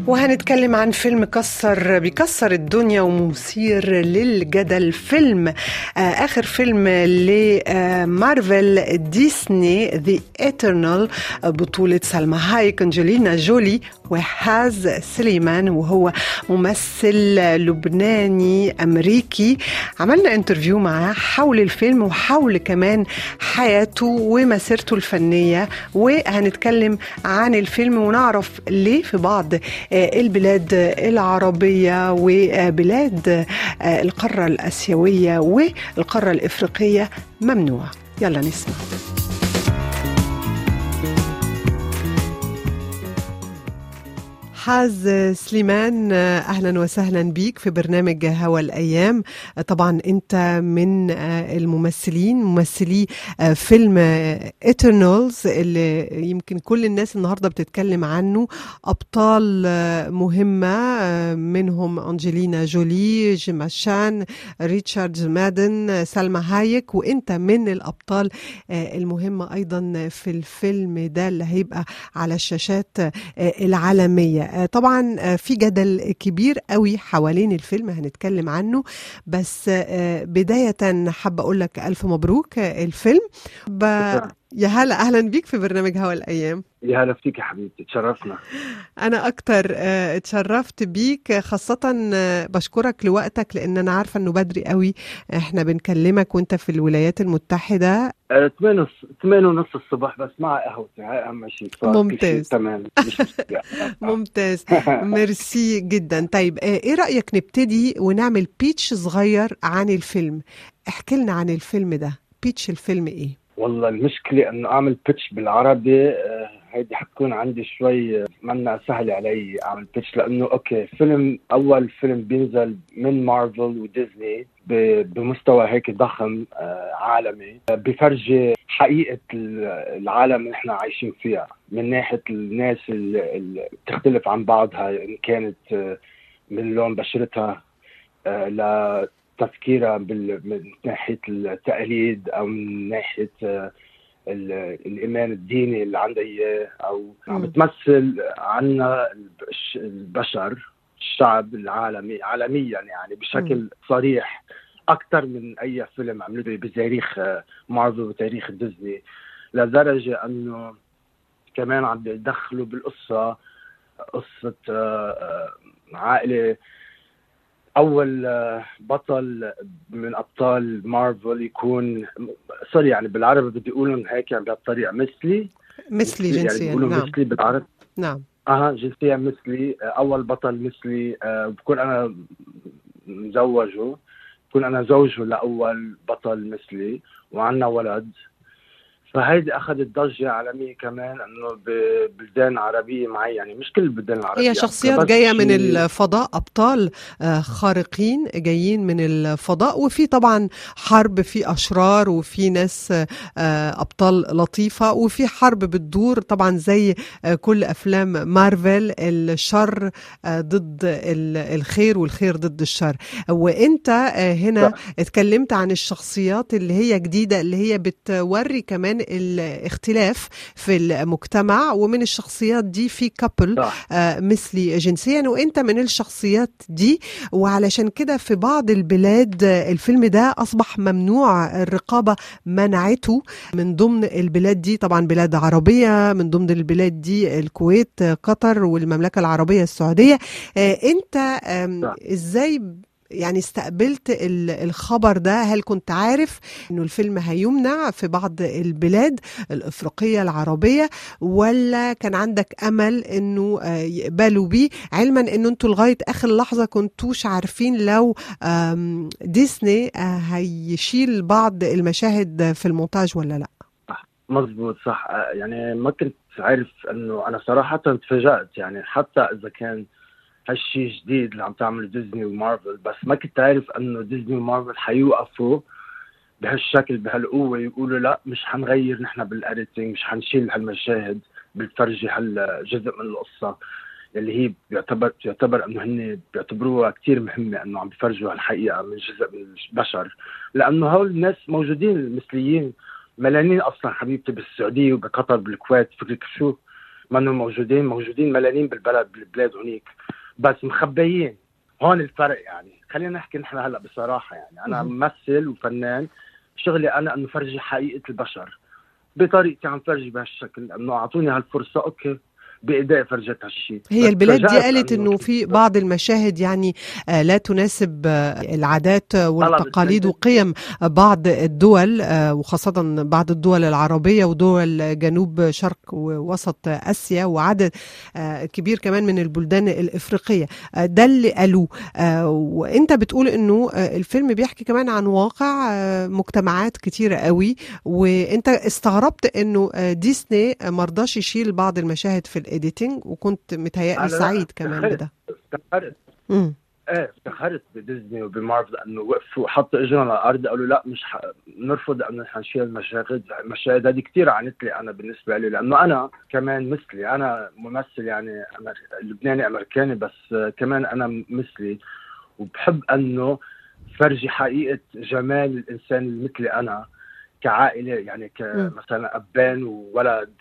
وهنتكلم عن فيلم بيكسر الدنيا ومثير للجدل. فيلم آخر فيلم لمارفل ديزني The Eternal، بطولة سلمى هايك، أنجلينا جولي وحاز سليمان، وهو ممثل لبناني أمريكي. عملنا انترفيو معاه حول الفيلم وحول كمان حياته ومسيرته الفنية، وهنتكلم عن الفيلم ونعرف ليه في بعض البلاد العربية وبلاد القارة الآسيوية والقارة الإفريقية ممنوع. يلا نسمع. حاز سليمان، أهلا وسهلا بيك في برنامج هوا الأيام. طبعا أنت من ممثلي فيلم Eternals اللي يمكن كل الناس النهاردة بتتكلم عنه. أبطال مهمة منهم أنجلينا جولي، جيما شان، ريتشارد مادن، سلمى هايك، وأنت من الأبطال المهمة أيضا في الفيلم ده اللي هيبقى على الشاشات العالمية. طبعا في جدل كبير قوي حوالين الفيلم هنتكلم عنه، بس بداية حابة أقول لك ألف مبروك الفيلم. يا هلا، أهلا بيك في برنامج هوا الأيام. يا هلا فيك يا حبيبتي، تشرفنا. أنا أكتر اتشرفت بيك، خاصة بشكرك لوقتك لأن أنا عارفة أنه بدري قوي إحنا بنكلمك وأنت في الولايات المتحدة. 8:30 الصبح، بس مع قهوتي، هاي أهم شيء. ممتاز. تمام. ممتاز. ميرسي جدا. طيب إيه رأيك نبتدي ونعمل بيتش صغير عن الفيلم؟ احكي لنا عن الفيلم ده، بيتش الفيلم إيه؟ والله المشكلة إنه أعمل بيتش بالعربي هيدي حتكون عندي شوي منا سهل علي أعمل بيتش، لأنه أوكي أول فيلم بينزل من مارفل وديزني بمستوى هيك ضخم عالمي، بفرجي حقيقة العالم اللي احنا عايشين فيها من ناحية الناس اللي بتختلف عن بعضها، إن كانت من لون بشرتها تفكيرها من ناحية التقاليد أو من ناحية الإيمان الديني اللي عندها إياه، أو عم بتمثل عنا البشر، الشعب العالمي عالميا يعني بشكل صريح أكثر من أي فيلم عملوه بتاريخ مارفل وتاريخ ديزني، لدرجة أنه كمان عم بيدخلوا بالقصة قصة عائلة. أول بطل من أبطال مارفل يكون يعني بالعربي بدي أقولهم هيك يعني بهالطريقة مثلي جنسيا يعني بيقولوا نعم. مثلي بالعربي. نعم. جنسيا مثلي. أول بطل مثلي. بكون أنا مزوجه، بكون أنا زوجه لأول بطل مثلي وعنا ولد. فهيدي أخذت ضجة عالمية كمان، أنه ببلدان عربية معي، يعني مش كل البلدان العربية، هي شخصيات جاية من الفضاء، أبطال خارقين جايين من الفضاء، وفي طبعا حرب، في أشرار وفي ناس أبطال لطيفة، وفي حرب بتدور طبعا زي كل أفلام مارفل، الشر ضد الخير والخير ضد الشر. وإنت هنا اتكلمت عن الشخصيات اللي هي جديدة، اللي هي بتوري كمان الاختلاف في المجتمع، ومن الشخصيات دي في كابل مثلي جنسيا، وانت من الشخصيات دي. وعلشان كده في بعض البلاد الفيلم ده اصبح ممنوع، الرقابة منعته. من ضمن البلاد دي طبعا بلاد عربية، من ضمن البلاد دي الكويت، قطر، والمملكة العربية السعودية. انت ازاي يعني استقبلت الخبر ده؟ هل كنت عارف انه الفيلم هيمنع في بعض البلاد الافريقية العربية، ولا كان عندك امل انه يقبلوا بيه، علما انه انتوا لغاية اخر لحظة كنتوش عارفين لو ديزني هيشيل بعض المشاهد في المونتاج ولا لا؟ مظبوط، صح. يعني ما كنت عارف، انه انا صراحة تفاجأت، يعني حتى اذا كان هالشي جديد اللي عم تعمله ديزني ومارفل، بس ما كنت عارف انه ديزني ومارفل حيوقفوا بهالشكل بهالقوة، يقولوا لا مش حنغير نحن بالاديتنج، مش حنشيل هالمشاهد بالفرجي هالجزء من القصة اللي هي يعتبر انه هن بيعتبروها كتير مهمة، انه عم بيفرجوا هالحقيقة من جزء من البشر، لانه هول الناس موجودين المثليين ملايين اصلا حبيبتي بالسعودية وبقطر بالكويت. فكرك شو ما انه موجودين ملايين بالبلاد هونيك، بس مخبيين. هون الفرق يعني. خلينا نحكي نحن هلا بصراحه، يعني انا ممثل وفنان، شغلي انا انه فرجي حقيقه البشر بطريقتي، عم فرجي بهالشكل، انه اعطوني هالفرصه اوكي بايدي فرجت هالشيء. هي البلاد دي قالت انه في بعض المشاهد يعني لا تناسب العادات والتقاليد وقيم بعض الدول، وخاصة بعض الدول العربية ودول جنوب شرق ووسط آسيا، وعدد كبير كمان من البلدان الإفريقية. ده اللي قالوه. وانت بتقول انه الفيلم بيحكي كمان عن واقع مجتمعات كتيرة قوي، وانت استغربت انه ديزني مرضاش يشيل بعض المشاهد في الإيديتنج، وكنت متهيألي سعيد كمان بده. افتخرت بديزني وبمارفل انه وقفوا وحطوا اجرهم على الارض، قالوا لا مش نرفض انه نشيل المشاهد هذه. كثير عنت لي انا بالنسبه لي، لانه انا كمان مثلي، انا ممثل يعني لبناني امريكاني، بس كمان انا مثلي وبحب انه فرجي حقيقه جمال الانسان اللي مثلي انا كعائله، يعني كمثلا ابان وولد.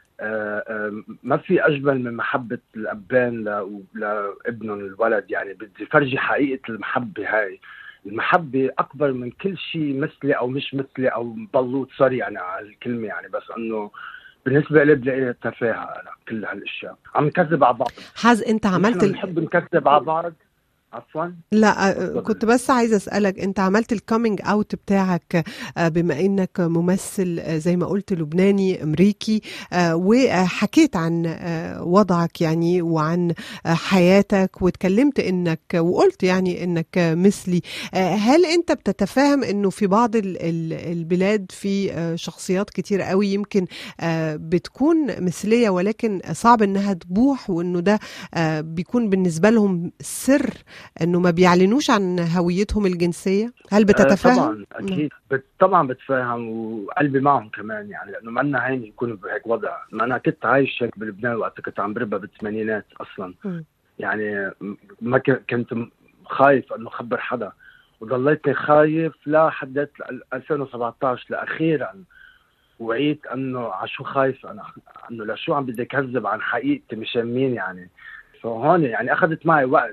ما في أجمل من محبة الأبان لابنهم الولد. يعني بدي فرجي حقيقة المحبة هاي. المحبة أكبر من كل شيء مثلي أو مش مثلي أو بلوط، سوري يعني على الكلمة يعني، بس أنه بالنسبة لي بلاقي تفاهة أنا كل هالأشياء عم نكذب على بعض. حاز أنت عملت نحب نكذب على بعض. عفوا لا كنت بس عايزة أسألك، أنت عملت الكامينج أوت بتاعك بما أنك ممثل زي ما قلت لبناني أمريكي، وحكيت عن وضعك يعني وعن حياتك، واتكلمت أنك وقلت يعني أنك مثلي. هل أنت بتتفاهم أنه في بعض البلاد في شخصيات كتير قوي يمكن بتكون مثلية ولكن صعب أنها تبوح، وأنه ده بيكون بالنسبة لهم سر، انه ما بيعلنوش عن هويتهم الجنسيه؟ هل بتتفاهم؟ طبعا اكيد طبعا بتفاهم، وقلبي معهم كمان يعني، لانه ما لنا هين يكونوا بهيك وضع. ما انا كنت عايش هيك بلبنان وقت كنت عم بربى بالثمانينات اصلا. يعني ما كنت خايف انه خبر حدا، وضليتني خايف لحد 2017 لاخيرا وعيت انه عشو خايف انا، انه لشو عم بدي اكذب عن حقيقتي مشان مين يعني. فهون يعني اخذت معي وقت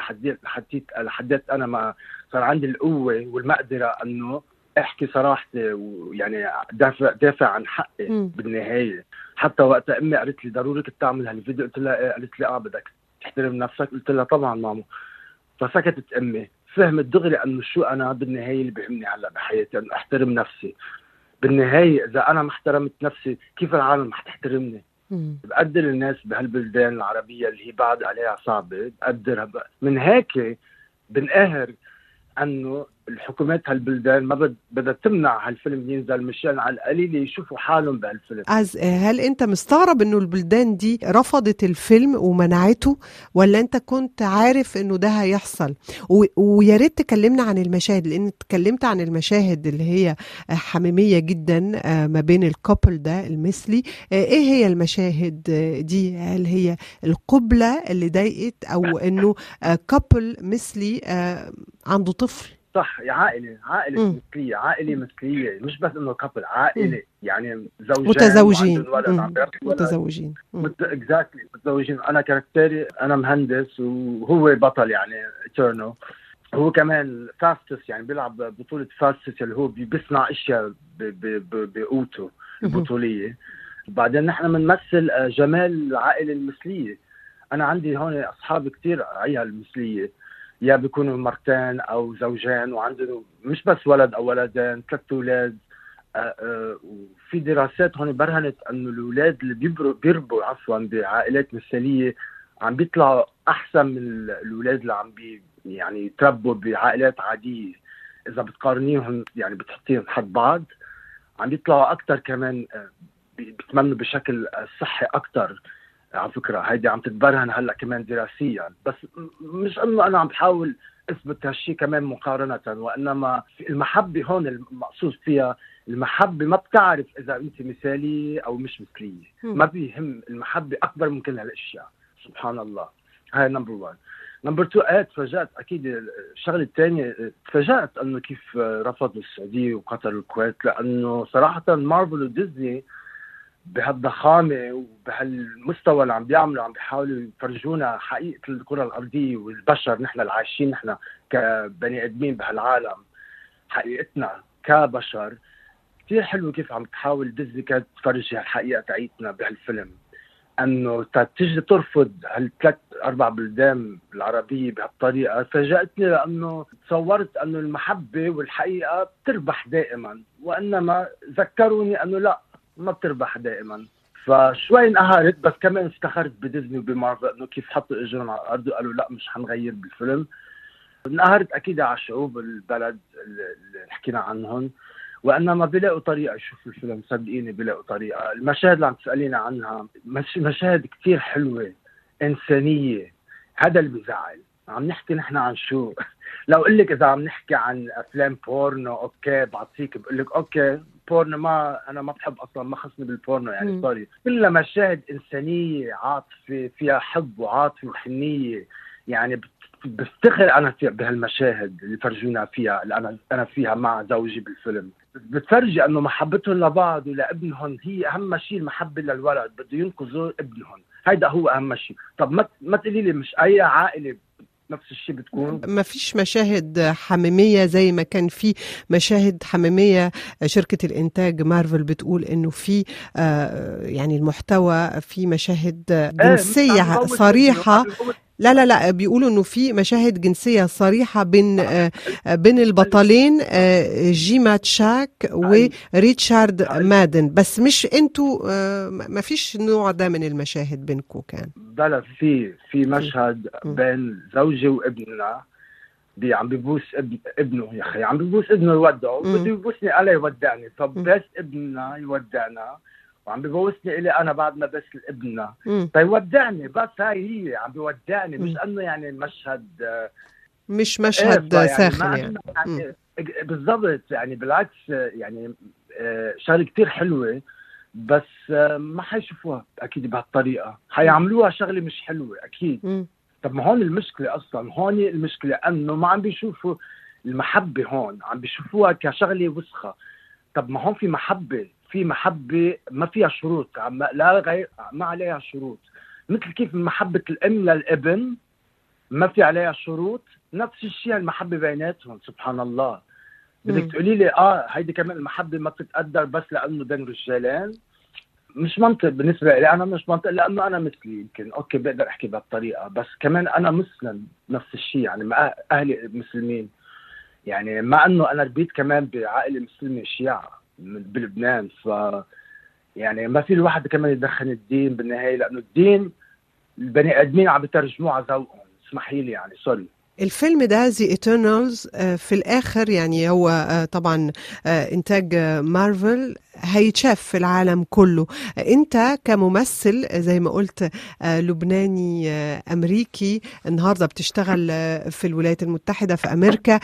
لحديت انا ما صار عندي القوه والمقدره انه احكي صراحتي، ويعني دافع عن حقي بالنهايه. حتى وقت امي قالت لي ضروري كنت تعمل هالفيديو، قلت لها ايه؟ قالت لي بدك تحترم نفسك. قلت لها طبعا ماما. فسكتت امي، فهمت دغري انه شو انا بالنهايه اللي بيهمني هلا بحياتي، انه احترم نفسي. بالنهايه اذا انا ما احترمت نفسي كيف العالم رح تحترمني؟ بقدر الناس بهالبلدان العربية اللي هي بعد عليها صعبة، بقدرها. من هيك بنقهر انه الحكومات هالبلدان ما بدها تمنع هالفيلم ينزل مشان على القليل يشوفوا حالهم بهالفيلم. هل انت مستغرب انه البلدان دي رفضت الفيلم ومنعته، ولا انت كنت عارف انه ده هيحصل؟ ويا ريت تكلمنا عن المشاهد، لان اتكلمت عن المشاهد اللي هي حميمية جدا ما بين الكابل ده المثلي. ايه هي المشاهد دي؟ هل هي القبلة اللي ضايقت، او انه كابل مثلي عنده طفل؟ صح، يا عائلة مثلية، عائلة مثلية، مش بس انه كابل، عائلة يعني زوجين متزوجين. متزوجين اكزاكتلي متزوجين. انا كاركتيري انا مهندس وهو بطل يعني ايترنو. هو كمان فاستس، يعني بيلعب بطولة فاستس اللي هو بيصنع اشياء بقوته البطولية. بعدين نحن بنمثل جمال العائلة المثلية. انا عندي هون اصحاب كتير عيال مثلية، يا بيكونوا مرتين او زوجين وعندهم مش بس ولد او ولدين، 3 اولاد. وفي دراسات هون برهنت انه الاولاد اللي بيربوا بعائلات مثاليه عم بيطلعوا احسن من الاولاد اللي عم يعني يتربوا بعائلات عاديه. اذا بتقارنيهم يعني بتحطيهم حد بعض، عم بيطلعوا اكثر كمان، بيتمنوا بشكل صحي اكثر. على فكرة هيدي عم تتبرهن هلا كمان دراسيا، بس مش انه انا عم بحاول اثبت هالشيء كمان مقارنة، وانما المحبة هون المقصود فيها. المحبة ما بتعرف اذا انت مثالية او مش مثالية، ما بيهم. المحبة اكبر من كل هالاشياء، سبحان الله. هاي نمبر 1. نمبر 2، تفاجأت اكيد. الشغلة الثانية تفاجأت انه كيف رفضوا السعودية وقطر والكويت، لانه صراحة مارفل وديزني بهالضخامة وبهالمستوى اللي عم بيعملوا، عم بيحاولوا يفرجونا حقيقة الكرة الأرضية والبشر، نحن اللي عايشين نحن كبني آدمين بهالعالم، حقيقتنا كبشر. كتير حلو كيف عم تحاول ديزني كانت تفرجي هالحقيقة تاعيتنا بهالفيلم، انه تجي ترفض هالثلاث اربع بلدان العربيه بهالطريقه. فاجأتني لانه تصورت انه المحبه والحقيقه بتربح دائما، وانما ذكروني انه لا، ما بتربح دائما. فشوي انقهرت، بس كمان افتخرت بديزني وبمارفل انه كيف حطوا اجرهم على الارض وقالوا لا مش حنغير بالفيلم. انقهرت اكيد على شعوب البلد اللي حكينا عنهم، وانما بيلاقوا طريقه يشوفوا الفيلم. صدقيني بيلاقوا طريقه. المشاهد اللي عم تسالينا عنها مشاهد كتير حلوه انسانيه، هذا اللي بيزعل. عم نحكي نحن عن شو؟ لو اقول لك اذا عم نحكي عن افلام بورنو اوكي بعطيك، بقول لك اوكي بورنو، ما انا ما بحب اصلا، ما خصني بالبورنو يعني سوري. كلها مشاهد انسانيه عاطفه، فيها حب وعاطفه وحنيه. يعني بفتخر انا بهالمشاهد اللي فرجونا فيها، اللي انا فيها مع زوجي بالفيلم. بتفرجي انه محبتهم لبعض ولابنهم هي اهم شيء. المحبه للولد، بده ينقذوا ابنهم، هيدا هو اهم شيء. طب ما تقولي لي مش اي عائله نفس الشيء بتكون؟ ما فيش مشاهد حميمية زي ما كان في مشاهد حميمية؟ شركة الإنتاج مارفل بتقول إنه في يعني المحتوى في مشاهد جنسية صريحة. لا بيقولوا انه في مشاهد جنسيه صريحه بين البطلين جيما تشاك وريتشارد مادن، بس مش انتوا ما فيش النوع ده من المشاهد بينكم كان؟ بلا في مشهد بين زوجي وابننا عم بيبوس ابنه. يا اخي عم بيبوس ابنه يودعه، بده يبوسني عليه يودعني. فبس ابننا يودعنا وعم بيبوسني إلي أنا بعد ما بس ابننا فيودعني. بس هاي هي عم بيودعني، مش أنه يعني مشهد مش مشهد ساخن يعني بالضبط. يعني بالعكس، يعني شغلة كتير حلوة، بس ما حيشوفوها أكيد بهالطريقة، حيعملوها شغلة مش حلوة أكيد. طب ما هون المشكلة أصلا، هون المشكلة أنه ما عم بيشوفوا المحبة، هون عم بيشوفوها كشغلة وسخة. طب ما هون في محبة ما فيها شروط، لا غير، ما عليها شروط. مثل كيف محبة الأم للابن ما في عليها شروط، نفس الشيء المحبة بيناتهم. سبحان الله. بدك تقولي لي هيدي كمان المحبة ما بتتقدر بس لأنه بين رجالين؟ مش منطق بالنسبة لي. أنا مش منطق لأنه أنا مثلي يمكن أوكي بقدر أحكي بهالطريقة، بس كمان أنا مسلم نفس الشيء. يعني ما أهلي مسلمين، يعني مع أنه أنا ربيت كمان بعائلة مسلمة شيعة بلبنان. يعني ما في الواحد كمان يدخل الدين بالنهاية، لأنه الدين البني آدمين عم بترجموه على ذوقهم. اسمحي لي يعني سوري. الفيلم ده The Eternals في الآخر يعني هو طبعا إنتاج مارفل، هيتشاف في العالم كله. أنت كممثل زي ما قلت لبناني أمريكي، النهاردة بتشتغل في الولايات المتحدة في أمريكا،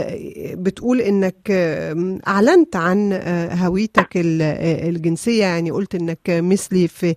بتقول إنك أعلنت عن هويتك الجنسية، يعني قلت إنك مثلي في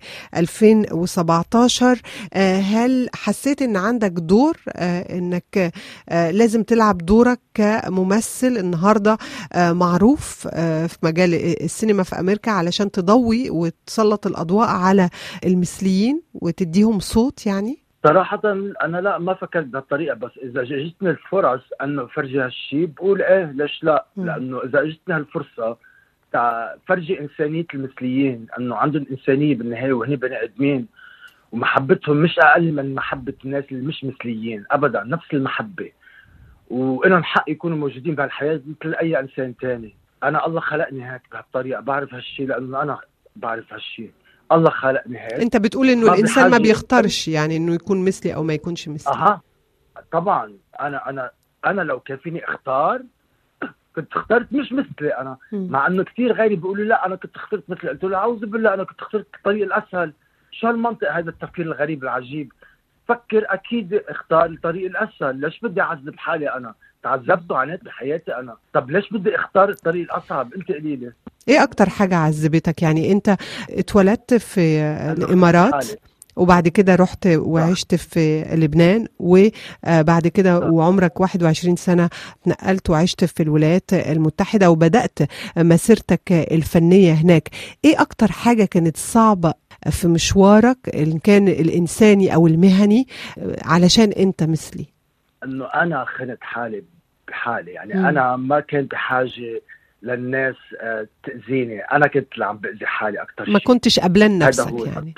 2017. هل حسيت إن عندك دور إنك لازم تلعب دورك كممثل النهاردة معروف في مجال السينما في أمريكا علشان تضوي وتسلط الأضواء على المثليين وتديهم صوت؟ يعني صراحة أنا لا، ما فكرت بهالطريقة، بس إذا جتني الفرص أنه فرجي هالشي بقول إيه ليش لا. لأنه إذا جتني هالفرصة فرجي إنسانية المثليين، أنه عندهم إنسانية بالنهاية وهني بني آدمين، ومحبتهم مش أقل من محبة الناس اللي مش مثليين أبدا، نفس المحبة، وإنهم حق يكونوا موجودين بهالحياة مثل أي إنسان تاني. أنا الله خلقني هيك بهالطريقة، بعرف هالشي لأنه أنا بعرف هالشي، الله خلقني هيك. أنت بتقول إنه الإنسان ما بيختارش يعني إنه يكون مثلي أو ما يكونش مثلي؟ طبعا أنا لو كان فيني أختار كنت اخترت مش مثلي أنا. مع إنه كثير غيري بيقولوا لا أنا كنت اخترت مثلي، قلت له أعوذ بالله، أنا كنت اخترت الطريق الأسهل. شو هالمنطق هذا التفكير الغريب العجيب؟ فكر أكيد اختار الطريق الأسهل. ليش بدي أعذب حالي؟ أنا تعذبت وعانيت بحياتي أنا، طب ليش بدي اختار الطريق الأصعب؟ أنت قليلي إيه أكتر حاجة عذبتك؟ يعني أنت اتولدت في الإمارات، وبعد كده رحت وعشت في لبنان، وبعد كده وعمرك 21 سنة اتنقلت وعشت في الولايات المتحدة وبدأت مسيرتك الفنية هناك. ايه اكتر حاجة كانت صعبة في مشوارك ان كان الانساني او المهني علشان انت مثلي؟ انه انا خنت حالي بحالي، يعني انا ما كنت بحاجة للناس تأذيني، انا كنت اللي عم بأذي حالي اكتر شيء. ما كنتش قبلان نفسك يعني.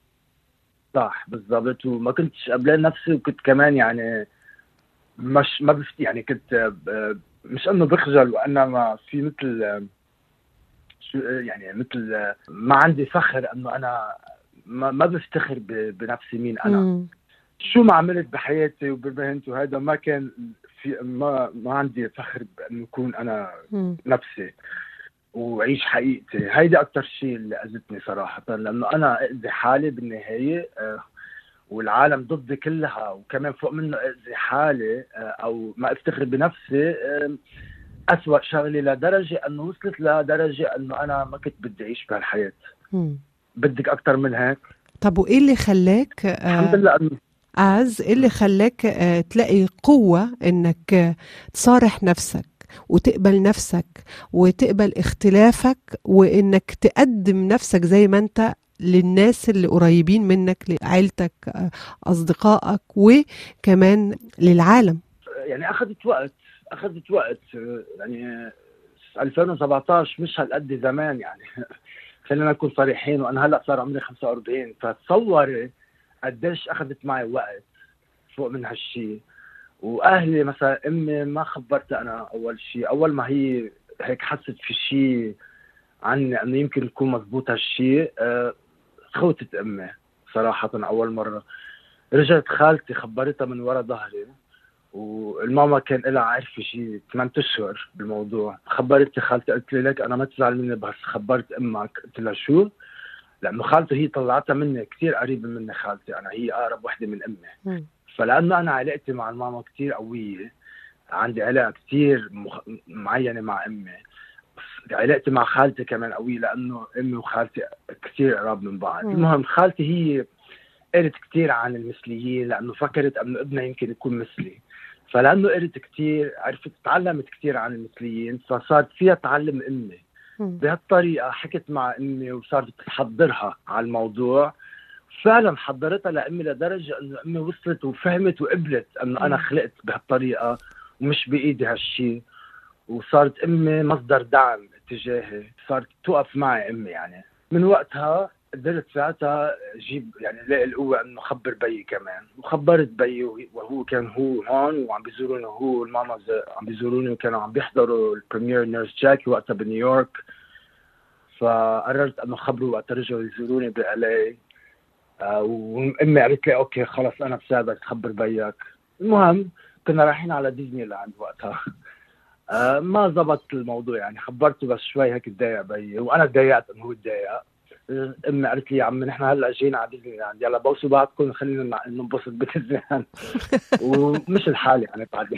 صح بالضبط، وما كنتش قبلان نفسي، وكنت كمان يعني مش ما بفتي، يعني كنت مش انه بخجل، وانما في مثل يعني مثل ما عندي فخر انه انا ما بفتخر بنفسي مين انا. شو ما عملت بحياتي وبمهنتي وهذا ما كان في ما عندي فخر بانه اكون انا نفسي وعيش حقيقتي. هيدي اكتر شيء اللي اذتني صراحه، لانه انا اذي حالي بالنهايه والعالم ضدي كلها، وكمان فوق منه اذي حالي او ما افتخر بنفسي. أسوأ شغلي لدرجة أنه وصلت لدرجة أنه أنا ما كنت بدي أعيش بهالحياة. بدك أكتر من هيك؟ طب وإيه اللي خلاك الحمد لله إيه اللي خلاك تلاقي قوة إنك تصارح نفسك وتقبل نفسك وتقبل اختلافك، وإنك تقدم نفسك زي ما أنت للناس اللي قريبين منك، لعائلتك، أصدقائك، وكمان للعالم؟ يعني أخذت وقت يعني 2017 مش هالقد زمان يعني. خلينا نكون صريحين، وأنا هلأ صار عمري 45، فتصوري قديش أخذت معي وقت فوق من هالشي. وأهلي مثلا أمي ما خبرتها أنا أول شيء، أول ما هي هيك حست في شيء عني أنه يمكن يكون مزبوط هالشي، خوتت أمي صراحة. أول مرة رجعت خالتي خبرتها من وراء ظهري، والماما كان لها عارفة شيء 8 أشهر بالموضوع. خبرتي خالتي، قلت لي لك أنا ما تزعل مني بس خبرت أمك. قلت لها شو؟ لأنه خالتي هي طلعتها مني كتير قريبة مني، خالتي أنا هي أقرب وحدة من أمي. فلأنه أنا علاقتي مع الماما كتير قوية، عندي علاقة كتير معينة مع أمي، علاقتي مع خالتي كمان قوية لأنه أمي وخالتي كتير قراب من بعض. المهم خالتي هي قرت كتير عن المثليين لأنه فكرت أنه ابنها يمكن يكون مثلي، فلأنه قرت كتير عرفت تعلمت كتير عن المثليين، فصارت فيها تعلم أمي. بهالطريقة حكت مع أمي وصارت تحضرها على الموضوع. فعلا حضرتها لأمي لدرجة أنه أمي وصلت وفهمت وقبلت أنه أنا خلقت بهالطريقة ومش بإيدي هالشي. وصارت أمي مصدر دعم اتجاهي، صارت توقف معي أمي. يعني من وقتها قدرت ساعتها جيب يعني لاقي القوة انه خبر بيي كمان، وخبرت بيي وهو كان هو هون وعم بيزوروني، هو والماما عم بيزوروني، وكانوا عم بيحضروا البريمير نيرس جاكي وقتها بنيويورك. فقررت انه خبروا وقت رجعوا يزوروني بLA. وامي قالت لي اوكي خلص انا بساعدك تخبر بيك. المهم كنا رايحين على ديزني لاند وقتها. ما زبط الموضوع، يعني خبرته بس شوي هيك تضايق بيي، وانا تضايقت انه هو تضايق. امي قالت لي يا عم نحن هلا جينا على ديزني لاند، يلا بوسوا بعضكم خلينا ننبسط بديزني لاند. ومش الحال يعني بعدين.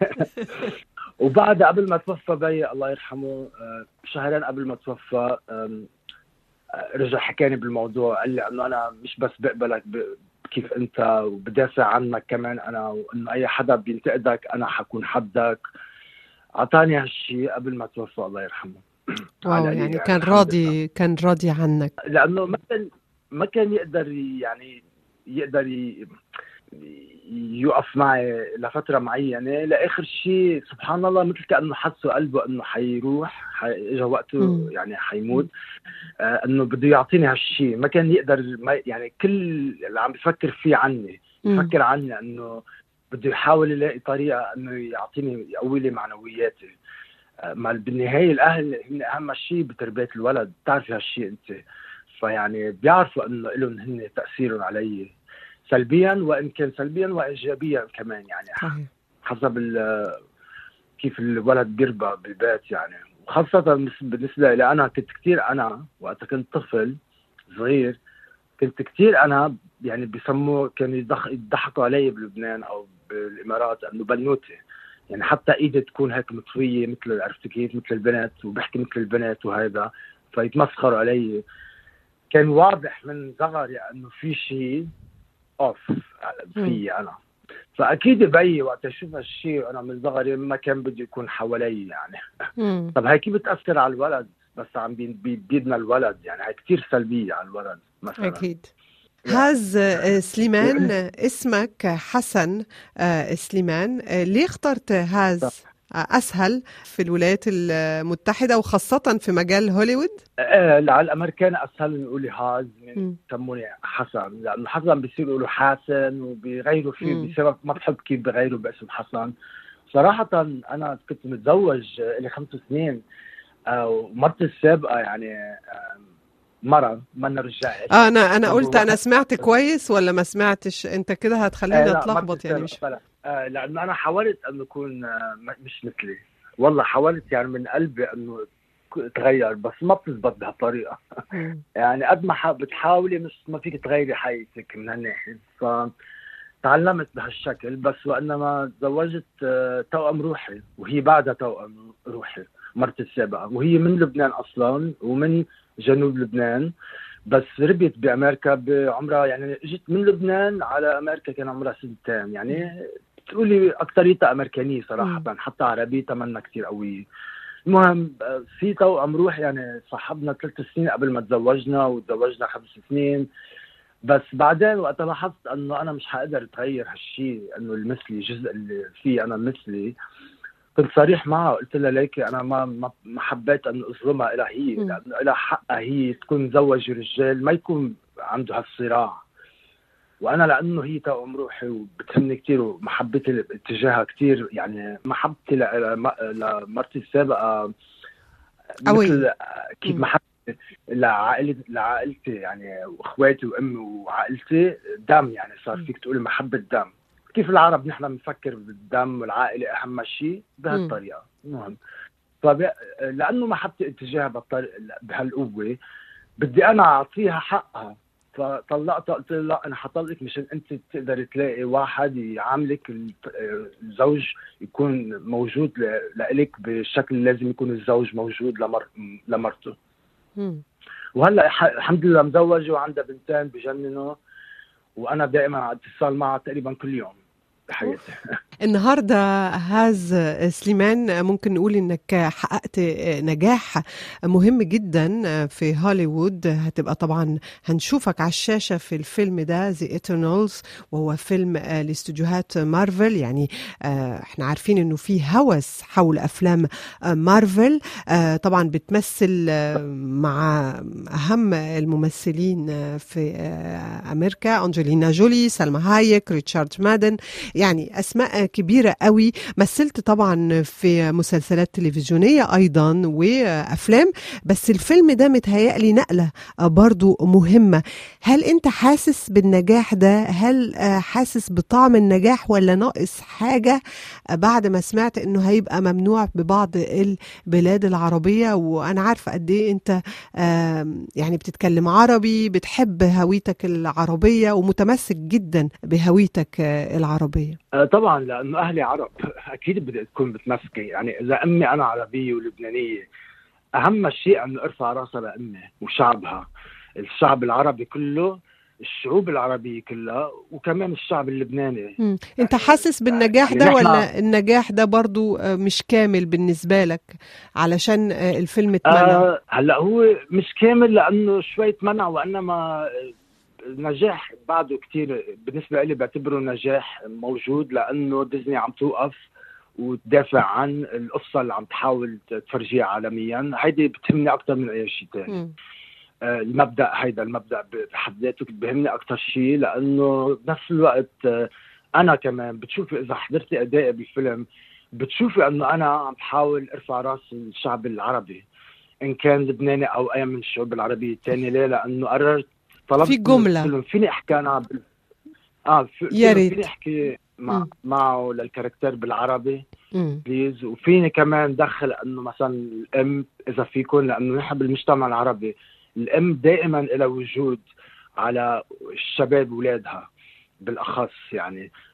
وبعد قبل ما توفى بي الله يرحمه شهرين قبل ما توفى رجع حكاني بالموضوع، قال لي انه انا مش بس بقبلك كيف انت وبدافع عنك كمان انا، وانه اي حدا بينتقدك انا حكون حدك. اعطاني هالشيء قبل ما توفى الله يرحمه. واو، يعني كان راضي عنك، لانه ما كان يقدر يوقف معي لفتره معينه لاخر شيء. سبحان الله مثل كانه حسوا قلبه انه حيروح، اجى وقته يعني حيموت، انه بده يعطيني هالشيء. ما كان يقدر يعني كل اللي عم بفكر فيه عني بفكر عني انه بده يحاول يلاقي طريقه انه يعطيني يقوي لي معنوياتي. ما بالنهايه الاهل هن اهم شيء بتربيه الولد، بتعرفي هالشيء انت. فيعني بيعرفوا انه لهم هن تاثيرهم علي سلبيا، وان كان سلبيا وايجابيا كمان، يعني حسب كيف الولد بيربى بالبيت يعني. وخاصه بالنسبه لي انا كنت كثير، انا وقت كنت طفل صغير كنت كثير انا يعني بيسموه كانوا يضحكوا علي بلبنان او بالامارات انه بنوتي، يعني حتى ايدي تكون هيك مطويه مثل عرفت كيف مثل البنات وبحكي مثل البنات وهذا، فيتمسخروا علي. كان واضح من صغري انه في شيء اوف في انا. فاكيد بيي وقت اشوف هالشيء وانا من صغري ما كان بدي يكون حوالي يعني. طب هي كيف بتاثر على الولد بس عم بيدنا الولد يعني؟ هي كثير سلبيه على الولد مثلا. اكيد. هاز سليمان، اسمك حسن سليمان، ليه اخترت هاز؟ أسهل في الولايات المتحدة وخاصة في مجال هوليوود؟ على الأمريكان أسهل نقول هاز من سموني حسن، لأنه حسن بيصير يقولوا حسن وبيغيروا فيه بسبب ما بحب كيف بغيروا باسم حسن. صراحة أنا كنت متزوج لي 5 سنين ومرتي السابقة يعني مرة ما رجع. أنا قلت أنا سمعت كويس ولا ما سمعتش؟ أنت كده هتخليني أتلخبط يعني. مش لأنه أنا حاولت أن أكون مش مثلي، والله حاولت يعني من قلبي أنه تغير، بس ما بتزبط بهالطريقة. يعني قد ما بتحاولي مش ما فيك تغيري حياتك من هالناحية. فتعلمت بهالشكل. بس وإنما تزوجت توأم روحي، وهي بعدها توأم روحي مرتي السابقة، وهي من لبنان أصلا ومن جنوب لبنان، بس ربيت بأمريكا بعمرها يعني اجت من لبنان على أمريكا كان عمرها 2 سنين يعني. تقولي أكتريتها أمريكانية صراحة، حتى عربيتها منا كتير قوية. المهم في توأم روح يعني صاحبنا 3 سنين قبل ما تزوجنا، وتزوجنا 5 سنين. بس بعدين وقت لاحظت انه انا مش حقدر اتغير هالشيء، انه المثلي جزء اللي فيه انا مثلي، كنت صريح معها قلت لها ليكي انا ما حبيت ان اظلمها الى هي، لانه لها حقها هي تكون مزوجه رجال ما يكون عنده هالصراع. وانا لانه هي توأم روحي وبتهمني كثير ومحبتي تجاهها كثير، يعني محبتي لمرتي السابقه مثل كيف محبتي لعائلتي يعني، واخواتي وامي وعائلتي دم يعني. صار فيك تقول محبه دم. كيف العرب نحن بنفكر بالدم والعائله اهم شيء بهالطريقه. المهم لانه محبتي اتجاهها بهالقوه بدي انا اعطيها حقها. فطلقتها قلت له لا انا حطلقك مشان انت تقدر تلاقي واحد يعاملك الزوج يكون موجود لك بالشكل اللي لازم يكون الزوج موجود لمرته. وهلا الحمد لله مزوجه وعندها بنتين بجننوا، وانا دائما على اتصال معها تقريبا كل يوم بحياتي. النهارده هاز سليمان، ممكن نقول انك حققت نجاح مهم جدا في هوليوود. هتبقى طبعا هنشوفك على الشاشه في الفيلم ده The Eternals، وهو فيلم لاستوديوهات مارفل. يعني احنا عارفين انه في هوس حول افلام مارفل. طبعا بتمثل مع اهم الممثلين في امريكا، أنجلينا جولي، سلمى هايك، ريتشارد مادن، يعني أسماء كبيرة قوي. مثلت طبعا في مسلسلات تلفزيونية أيضا وأفلام، بس الفيلم ده متهيألي نقلة برضو مهمة. هل أنت حاسس بالنجاح ده؟ هل حاسس بطعم النجاح ولا ناقص حاجة بعد ما سمعت أنه هيبقى ممنوع ببعض البلاد العربية؟ وأنا عارفة قد إيه أنت يعني بتتكلم عربي، بتحب هويتك العربية ومتمسك جدا بهويتك العربية. طبعا لانه اهلي عرب اكيد بدي تكون متمسكه. يعني اذا امي انا عربيه ولبنانيه، اهم شيء انه ارفع راسها لامي وشعبها، الشعب العربي كله، الشعوب العربيه كلها، وكمان الشعب اللبناني. انت حاسس بالنجاح ده ولا النجاح ده برضو مش كامل بالنسبه لك علشان الفيلم اتمنع؟ هلا هو مش كامل لانه شويه منع، وانما نجاح بعده كتير بالنسبة لي. بعتبره نجاح موجود لأنه ديزني عم توقف وتدافع عن القصة اللي عم تحاول تفرجيها عالميا. هيدي بتهمني أكتر من أي شيء تاني. المبدأ هيدا المبدأ بحد ذاته بيهمني أكتر شيء، لأنه بنفس الوقت أنا كمان بتشوفي إذا حضرتي أدائي بالفيلم بتشوفي أنه أنا عم بحاول أرفع راس الشعب العربي، إن كان لبناني أو أي من الشعوب العربية التانية. ليه؟ لأنه قررت في جملة فيني احكي انا فيني احكي معه للكاركتر بالعربي بليز. وفيني كمان دخل انه مثلا الام اذا فيكم، لانه نحن بالمجتمع العربي الام دائما لها وجود على الشباب ولادها بالاخص. يعني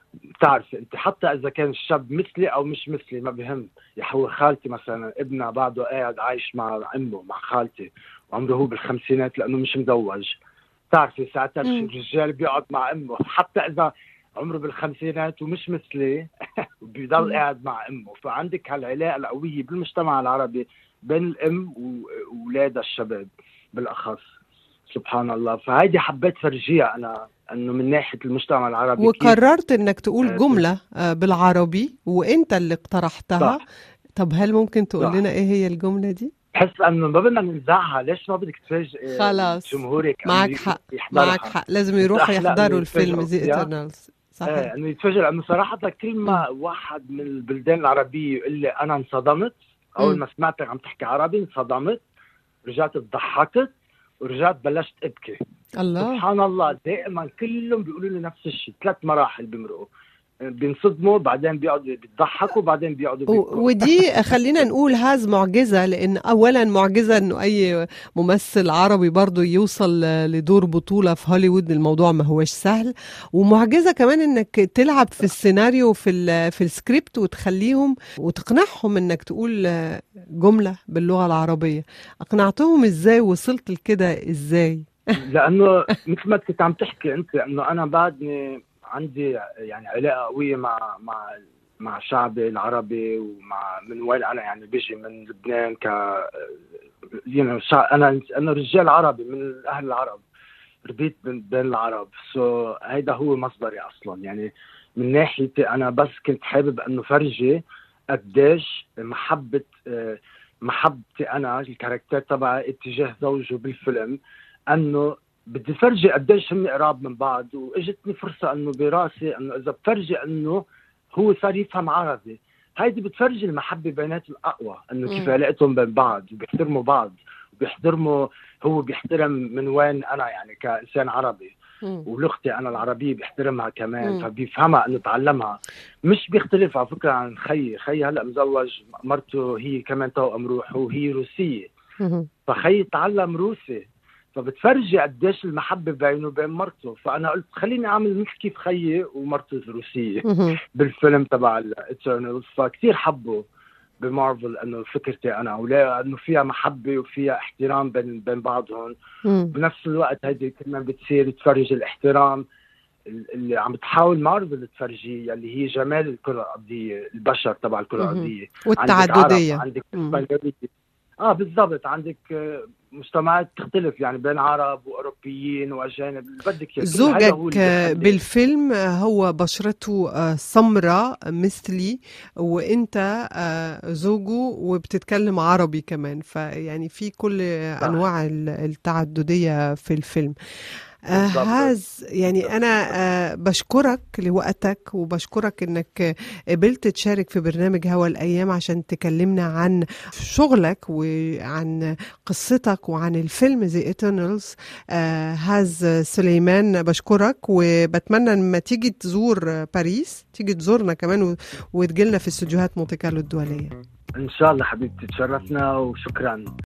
بتعرف انت حتى اذا كان الشاب مثلي او مش مثلي ما بهم. هو خالتي مثلا ابنها بعده قاعد عايش مع امه مع خالتي وعمره هو بالخمسينات لانه مش مزوج. بتعرفي ساعتها الرجال بيقعد مع امه حتى اذا عمره بالخمسينات ومش مثلي بيضل قاعد مع امه. فعندك هالعلاقه القويه بالمجتمع العربي بين الام واولادها الشباب بالاخص. سبحان الله. فهيدي حبيت فرجيها انا انه من ناحيه المجتمع العربي وقررت انك تقول جمله بالعربي وانت اللي اقترحتها. صح. طب هل ممكن تقول لنا ايه هي الجمله دي؟ بحس انه ما بدنا ننزعها. ليش ما بدك تفاجئ خلاص جمهورك؟ معك حق، معك حق. لازم يروحوا يحضروا الفيلم ذا إيترنالز. صحيح. انه يتفاجئ. لانه صراحه كل ما واحد من البلدان العربيه يقول لي انا انصدمت اول ما سمعتك عم تحكي عربي، انصدمت، رجعت ضحكت ورجعت بلشت ابكي. الله. سبحان الله. دائما كلهم بيقولوا لي نفس الشيء. 3 مراحل بيمرقوا، بينصدموا بعدين بيقعدوا بيضحكوا بعدين بيقعدوا بيبكوا. ودي خلينا نقول هاز معجزة، لأن أولا معجزة أنه أي ممثل عربي برضو يوصل لدور بطولة في هوليوود. الموضوع ما هوش سهل. ومعجزة كمان أنك تلعب في السيناريو في السكريبت وتخليهم وتقنعهم أنك تقول جملة باللغة العربية. أقنعتهم إزاي؟ وصلت لكده إزاي؟ لأنه مثل ما كنت عم تحكي أنت أنه أنا بعدني عندي يعني علاقة قوية مع شعبي العربي ومع من وين أنا يعني بيجي من لبنان يعني أنا رجال عربي من أهل العرب، ربيت بين العرب. هيدا هو مصدري أصلا. يعني من ناحيتي أنا بس كنت حابب أنه فرجي قديش محبتي أنا الكاركتير تبعي اتجاه زوجه بالفيلم، أنه بدي فرجي قديش هم قراب من بعض. واجتني فرصة انه براسي انه اذا بفرجي انه هو صار يفهم عربي، هيدي بتفرجي المحبة بيناتهم اقوى، انه كيف علاقتهم بين بعض وبيحترموا بعض وبيحترموا. هو بيحترم من وين انا يعني كإنسان عربي، ولغتي انا العربية بيحترمها كمان، فبيفهمها انه تعلمها. مش بيختلف على فكرة عن خيي هلا مزوج، مرته هي كمان توأم روح وهي روسية، فخيي تعلم روسي، فبتفرجي قديش المحبة بينه وبين مرته. فأنا قلت خليني أعمل مثل كيف خيي ومرته الروسية بالفيلم تبع الإترنالز. فكتير حبوا بمارفل أنه فكرتي أنا ولا أنه فيها محبة وفيها احترام بين بعضهم. بنفس الوقت هيدي كمان بتصير تفرج الاحترام اللي عم بتحاول مارفل تفرجيه، اللي هي جمال الكرة الأرضية، البشر تبع الكرة الأرضية والتعددية. عندك بالضبط. عندك مجتمعات تختلف يعني بين عرب وأوروبيين وأجانب. بدك زوجك بالفيلم هو بشرته سمراء مثلي وانت زوجه وبتتكلم عربي كمان، فيعني في كل انواع التعددية في الفيلم. يعني أنا بشكرك لوقتك وبشكرك أنك قبلت تشارك في برنامج هوا الأيام عشان تكلمنا عن شغلك وعن قصتك وعن الفيلم The Eternals. هاز سليمان بشكرك، وبتمنى لما تيجي تزور باريس تيجي تزورنا كمان وتجيلنا في استوديوهات مونتي كارلو الدولية. إن شاء الله حبيبتي، تشرفنا وشكرا.